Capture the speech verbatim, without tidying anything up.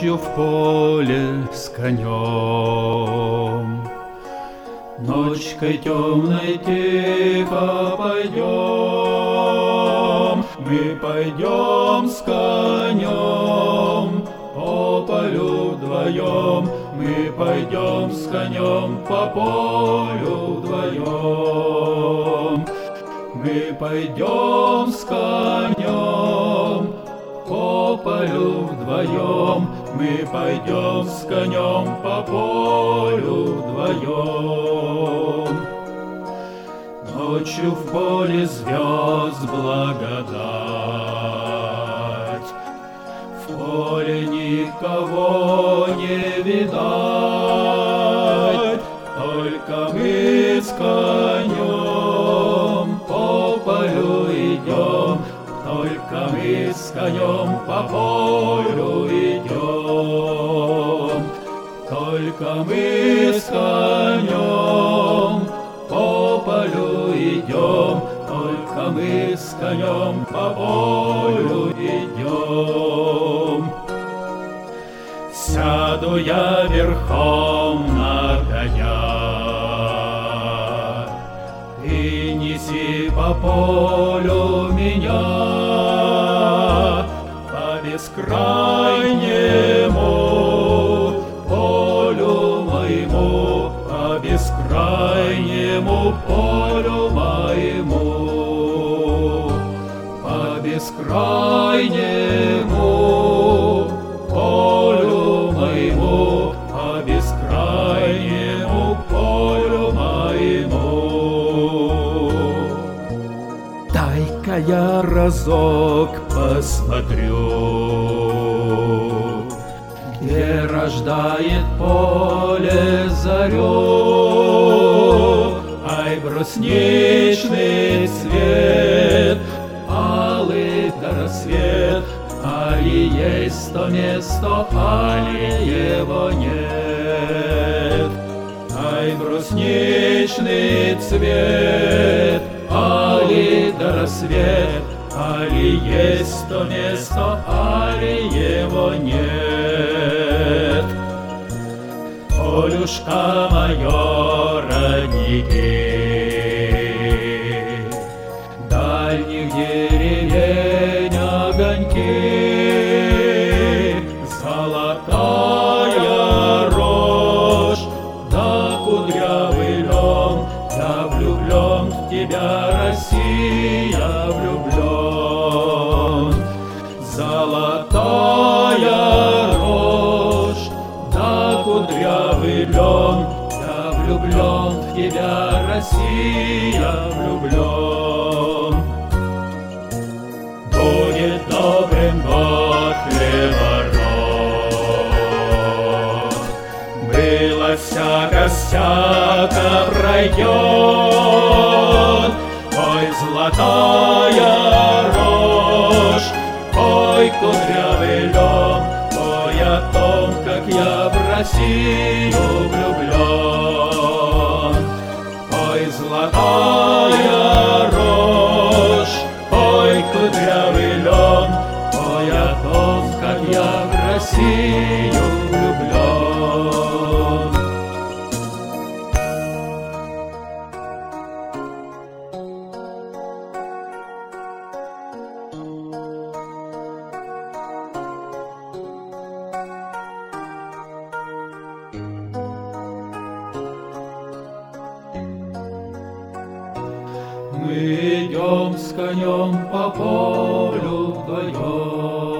Ночью в поле с конем, ночкой темной тихо пойдем, мы пойдем с конем по полю вдвоем, мы пойдем с конем по полю вдвоем, мы пойдем с конем по полю вдвоем, мы пойдем с конем по полю вдвоем. Ночью в поле звезд благодать, в поле никого не видать, только мы с конем по полю идем, только мы с конем по полю идем, только мы с конем по полю идем, только мы с конем по полю идем. Сяду я верхом на коня, и неси по полю меня, по бескрайнему полю моему, по бескрайнему полю моему, по бескрайнему полю моему, по бескрайнему полю моему. Дай-ка я разок посмотрю, где рождает поле зарю, ай, брусничный цвет, алый до рассвет, али есть то место, али его нет. Ай, брусничный цвет, али до рассвет, али есть то место, али его нет. Полюшка мое родники, дальних деревень огоньки, золотая рожь, да кудрявый лен, я влюблен в тебя, Россия, влюблен. Золотая рожь, да кудрявый лен, я влюблен в тебя, Россия, влюблен. Будет добрым год хлеворот, было всяко, всяко пройдет. Ой, золотая рожь, ой, кудрявый лен, ой, о том, как я в Россию влюблен. Ой, золотая рожь, ой, кудрявый лен, ой, о том, как я в Россию влюблен. Мы идем с конем по полю вдвоем,